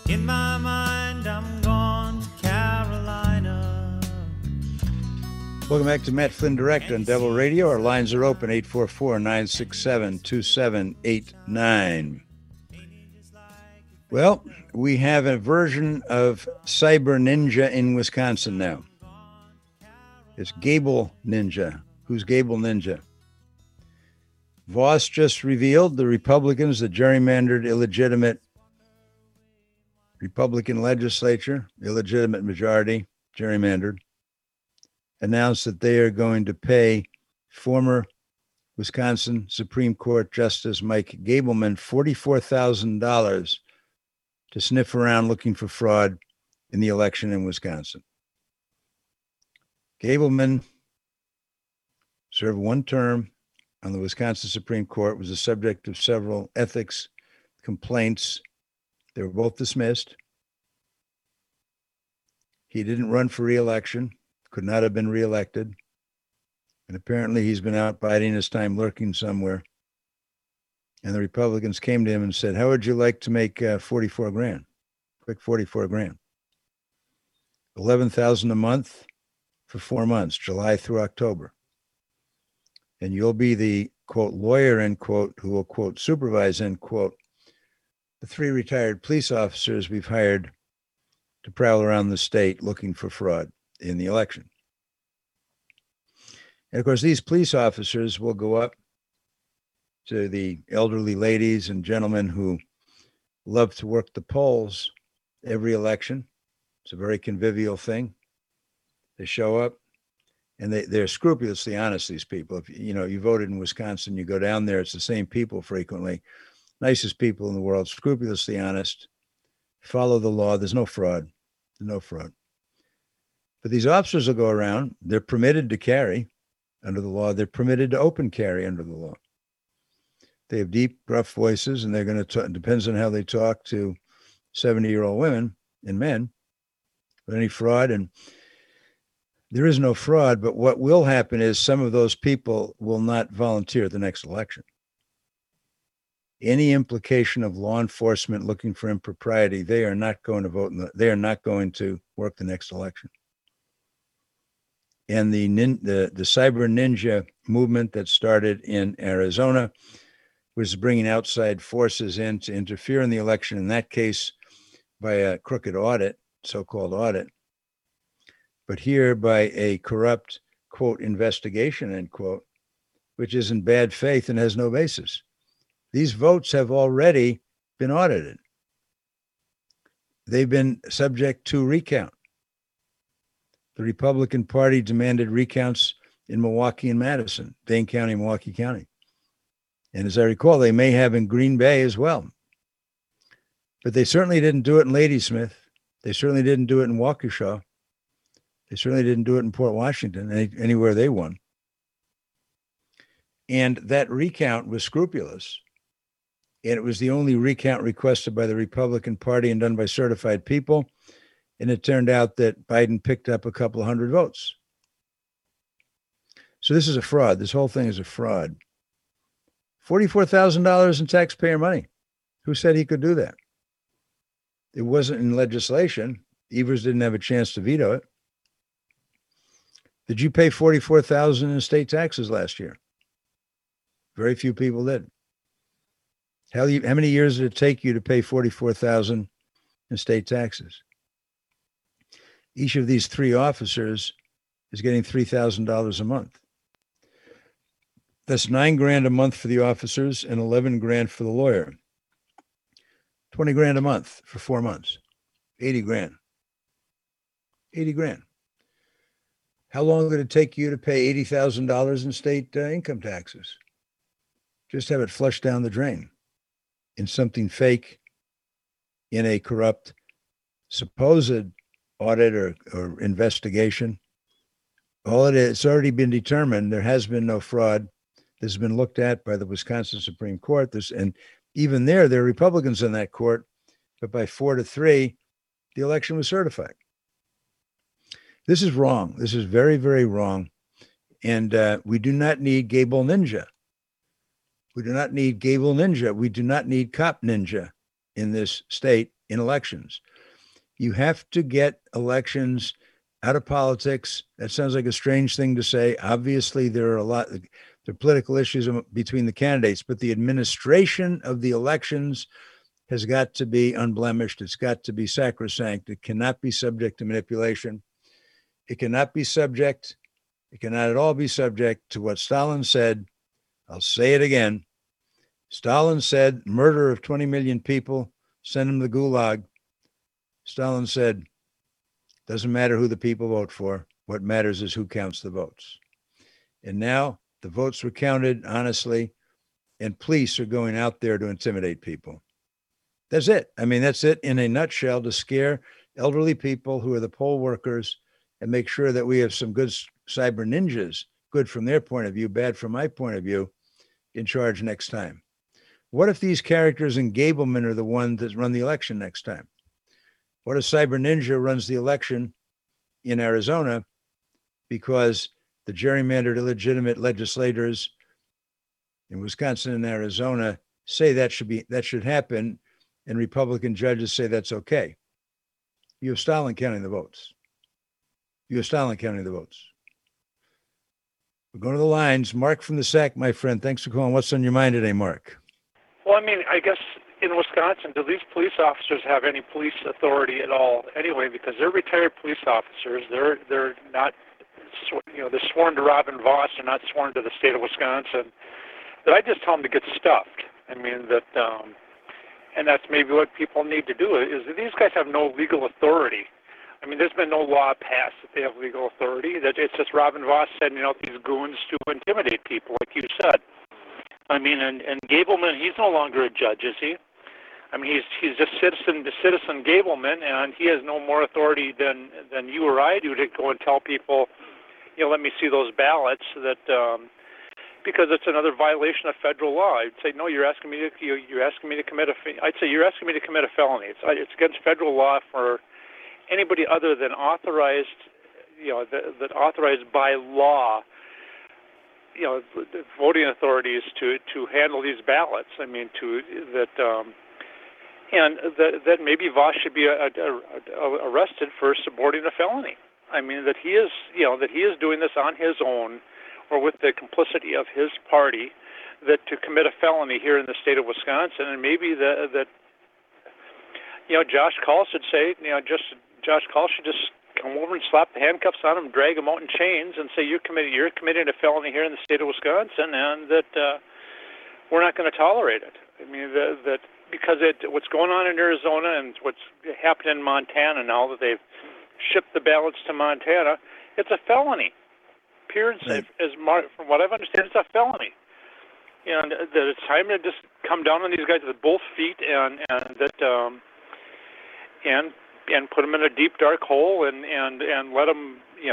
In my mind, I'm gone to Carolina. Welcome back to Matt Flynn Direct on Devil Radio. Our lines are open, 844-967-2789. Well, we have a version of Cyber Ninja in Wisconsin now. It's Gable Ninja. Who's Gable Ninja? Voss just revealed the Republicans, the gerrymandered, illegitimate Republican legislature, illegitimate majority, gerrymandered, announced that they are going to pay former Wisconsin Supreme Court Justice Mike Gableman $44,000 to sniff around looking for fraud in the election in Wisconsin. Gableman served one term on the Wisconsin Supreme Court, was the subject of several ethics complaints. They were both dismissed. He didn't run for re-election, could not have been reelected. And apparently he's been out biding his time, lurking somewhere. And the Republicans came to him and said, how would you like to make 44 grand? Quick 44 grand. 11,000 a month for 4 months, July through October. And you'll be the, quote, lawyer, end quote, who will, quote, supervise, end quote, the 3 retired police officers we've hired to prowl around the state looking for fraud in the election. And of course, these police officers will go up to the elderly ladies and gentlemen who love to work the polls every election. It's a very convivial thing. They show up and they're scrupulously honest, these people. If you voted in Wisconsin, you go down there, it's the same people frequently. Nicest people in the world, scrupulously honest, follow the law. There's no fraud. There's no fraud. But these officers will go around. They're permitted to carry under the law. They're permitted to open carry under the law. They have deep, gruff voices, and they're going to, depends on how they talk to 70-year-old women and men, with any fraud. And there is no fraud, but what will happen is some of those people will not volunteer at the next election. Any implication of law enforcement looking for impropriety, they are not going to vote. They are not going to work the next election. And the cyber ninja movement that started in Arizona was bringing outside forces in to interfere in the election, in that case by a crooked audit, so-called audit, but here by a corrupt, quote, investigation, end quote, which is in bad faith and has no basis. These votes have already been audited. They've been subject to recount. The Republican Party demanded recounts in Milwaukee and Madison, Dane County, Milwaukee County. And as I recall, they may have in Green Bay as well. But they certainly didn't do it in Ladysmith. They certainly didn't do it in Waukesha. They certainly didn't do it in Port Washington, anywhere they won. And that recount was scrupulous. And it was the only recount requested by the Republican Party and done by certified people. And it turned out that Biden picked up a couple of hundred votes. So this is a fraud. This whole thing is a fraud. $44,000 in taxpayer money. Who said he could do that? It wasn't in legislation. Evers didn't have a chance to veto it. Did you pay $44,000 in state taxes last year? Very few people did. How many years did it take you to pay $44,000 in state taxes? Each of these 3 officers is getting $3,000 a month. That's $9,000 a month for the officers and $11,000 for the lawyer. $20,000 a month for 4 months. $80,000. $80,000. How long did it take you to pay $80,000 in state income taxes? Just have it flushed down the drain in something fake, in a corrupt, supposed audit or investigation. All it is, it's already been determined. There has been no fraud. This has been looked at by the Wisconsin Supreme Court. And even there are Republicans in that court, but by 4-3, the election was certified. This is wrong. This is very, very wrong. And we do not need Gable Ninja. We do not need Gable Ninja. We do not need Cop Ninja in this state in elections. You have to get elections out of politics. That sounds like a strange thing to say. Obviously, there are political issues between the candidates, but the administration of the elections has got to be unblemished. It's got to be sacrosanct. It cannot be subject to manipulation. It cannot at all be subject to what Stalin said. I'll say it again. Stalin said, murder of 20 million people, send them to the gulag. Stalin said, doesn't matter who the people vote for. What matters is who counts the votes. And now the votes were counted honestly, and police are going out there to intimidate people. That's it. I mean, that's it in a nutshell, to scare elderly people who are the poll workers and make sure that we have some good cyber ninjas, good from their point of view, bad from my point of view, in charge next time. What if these characters in Gableman are the ones that run the election next time? What if Cyber Ninja runs the election in Arizona because the gerrymandered illegitimate legislators in Wisconsin and Arizona say that should happen, and Republican judges say that's okay? You have Stalin counting the votes. We're going to the lines. Mark from the SAC, my friend. Thanks for calling. What's on your mind today, Mark? Well, I mean, I guess in Wisconsin, do these police officers have any police authority at all anyway? Because they're retired police officers. They're not, they're sworn to Robin Voss. They're not sworn to the state of Wisconsin. That I just tell them to get stuffed. I mean, and that's maybe what people need to do, is that these guys have no legal authority. I mean, there's been no law passed that they have legal authority. That it's just Robin Voss sending out these goons to intimidate people, like you said. I mean, and Gableman, he's no longer a judge, is he? I mean, he's just citizen Gableman, and he has no more authority than you or I do to go and tell people, let me see those ballots. Because it's another violation of federal law. I'd say, no, you're asking me to commit a felony. It's against federal law for anybody other than authorized, that authorized by law, the voting authorities to handle these ballots. I mean, that maybe Voss should be arrested for supporting a felony. I mean, that he is doing this on his own, or with the complicity of his party, that to commit a felony here in the state of Wisconsin, and maybe that Josh Call should say, Josh Call should just come over and slap the handcuffs on him, drag him out in chains, and say you're committing a felony here in the state of Wisconsin, and that we're not going to tolerate it. I mean, that because what's going on in Arizona and what's happened in Montana now that they've shipped the ballots to Montana, it's a felony. Appearance, right. From what I've understood, it's a felony, and that it's time to just come down on these guys with both feet and put them in a deep dark hole and let them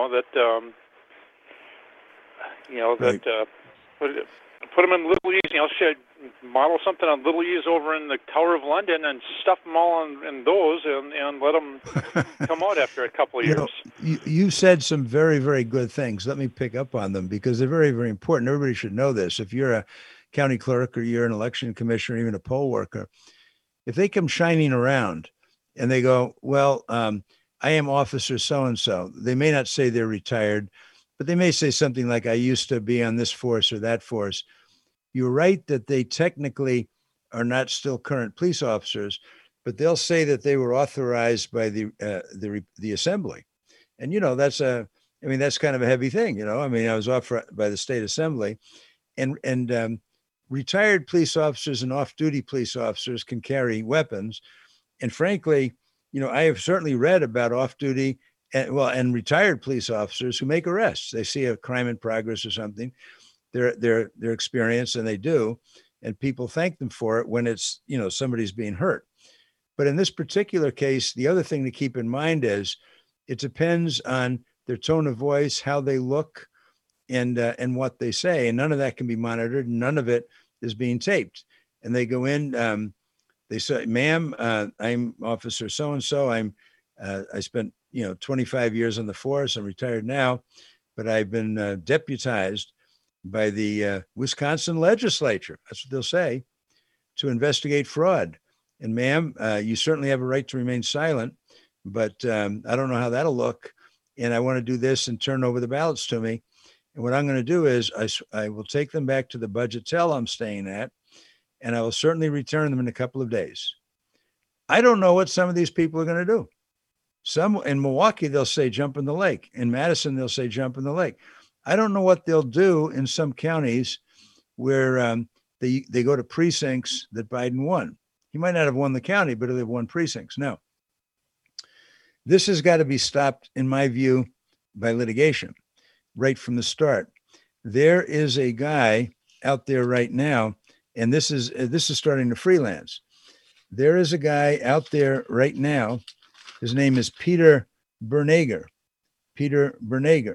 right. Put them in Little E's. Should model something on Little E's over in the Tower of London and stuff them all in those and let them come out after a couple of years. You said some very, very good things. Let me pick up on them because they're very, very important. Everybody should know this. If you're a county clerk or you're an election commissioner, or even a poll worker, if they come shining around and they go, well, I am officer so-and-so, they may not say they're retired, but they may say something like, I used to be on this force or that force. You're right that they technically are not still current police officers, but they'll say that they were authorized by the assembly. And, that's kind of a heavy thing, I mean, I was authorized by the state assembly, and retired police officers and off-duty police officers can carry weapons. And frankly, I have certainly read about off-duty and retired police officers who make arrests. They see a crime in progress or something. They're experienced, and they do, and people thank them for it when it's somebody's being hurt. But in this particular case, the other thing to keep in mind is it depends on their tone of voice, how they look, and what they say, and none of that can be monitored. None of it is being taped. And they go in. They say, "Ma'am, I'm Officer so and so. I spent 25 years on the force. I'm retired now, but I've been deputized by the Wisconsin legislature," that's what they'll say, "to investigate fraud. And ma'am, you certainly have a right to remain silent, but I don't know how that'll look. And I want to do this and turn over the ballots to me. And what I'm going to do is I will take them back to the Budgetel I'm staying at, and I will certainly return them in a couple of days. I don't know what some of these people are going to do. Some in Milwaukee, they'll say jump in the lake. In Madison, they'll say jump in the lake. I don't know what they'll do in some counties where they go to precincts that Biden won. He might not have won the county, but they've won precincts. No. This has got to be stopped, in my view, by litigation right from the start. There is a guy out there right now, and this is starting to freelance. There is a guy out there right now. His name is Peter Bernegger. Peter Bernegger,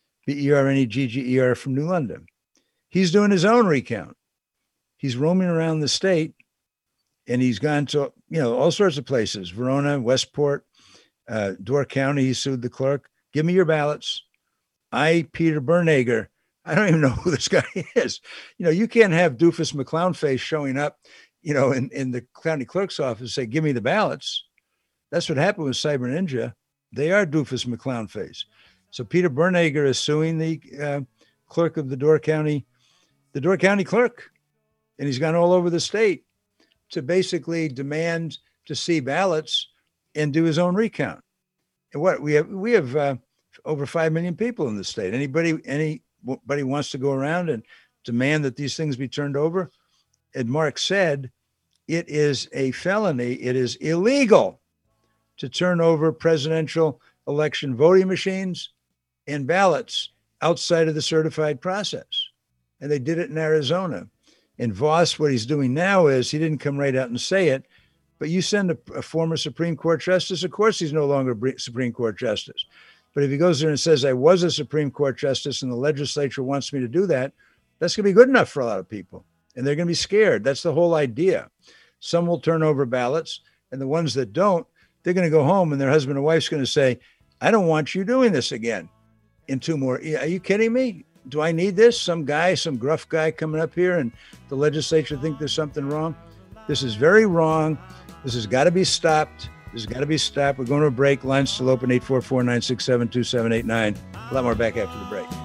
Bernegger from New London. He's doing his own recount. He's roaming around the state, and he's gone to, all sorts of places, Verona, Westport, Door County. He sued the clerk. Give me your ballots. Peter Bernegger, I don't even know who this guy is. You can't have doofus McClown face showing up, in the county clerk's office, say, give me the ballots. That's what happened with Cyber Ninja. They are doofus McClown face. So Peter Bernegger is suing the clerk of the Door County clerk. And he's gone all over the state to basically demand to see ballots and do his own recount. And what we have over 5 million people in the state. Anybody wants to go around and demand that these things be turned over? And Mark said, it is a felony. It is illegal to turn over presidential election voting machines and ballots outside of the certified process. And they did it in Arizona. And Voss, what he's doing now is, he didn't come right out and say it, but you send a former Supreme Court justice, of course he's no longer Supreme Court justice. But if he goes there and says, I was a Supreme Court justice and the legislature wants me to do that, that's going to be good enough for a lot of people. And they're going to be scared. That's the whole idea. Some will turn over ballots, and the ones that don't, they're going to go home and their husband and wife's going to say, I don't want you doing this again in 2 more. Are you kidding me? Do I need this? Some gruff guy coming up here and the legislature think there's something wrong? This is very wrong. This has got to be stopped. This has got to be stopped. We're going to a break. Lines still open, 844-967-2789. A lot more back after the break.